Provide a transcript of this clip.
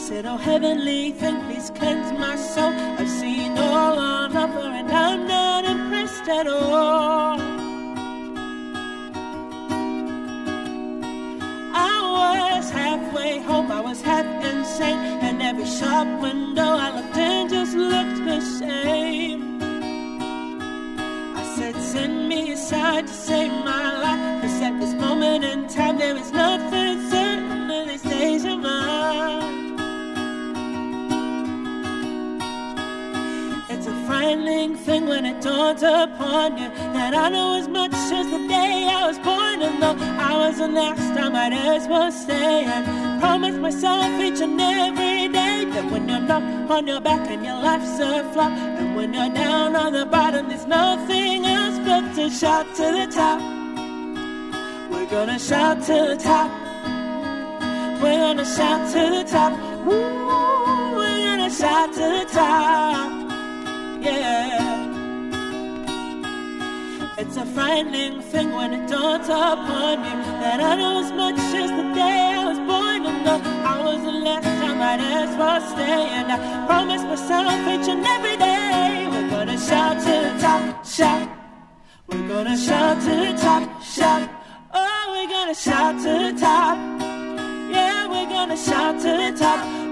said, oh heavenly thing, please cleanse my soul. I've seen all on offer and I'm not impressed at all. I was halfway home, I was half insane, and every shop window I looked in just looked the same. I said, send me aside to save my life, 'cause at this moment in time there is nothing certain in these days of mine. It's a frightening thing when it dawns upon you that I know as much as the day I was born, and though I was the last I might as well stay and promise myself each and every day that when you're knocked on your back and your life's a flop, and when you're down on the bottom there's nothing else but to shout to the top. We're gonna shout to the top. We're gonna shout to the top. Ooh, we're gonna shout to the top. Yeah. It's a frightening thing when it dawns upon you that I know as much as the day I was born, and though I was the last I might as well stay, and I promise myself each and every day we're gonna shout to the top, shout. We're gonna shout to the top, shout. Oh, we're gonna shout to the top. Yeah, we're gonna shout to the top.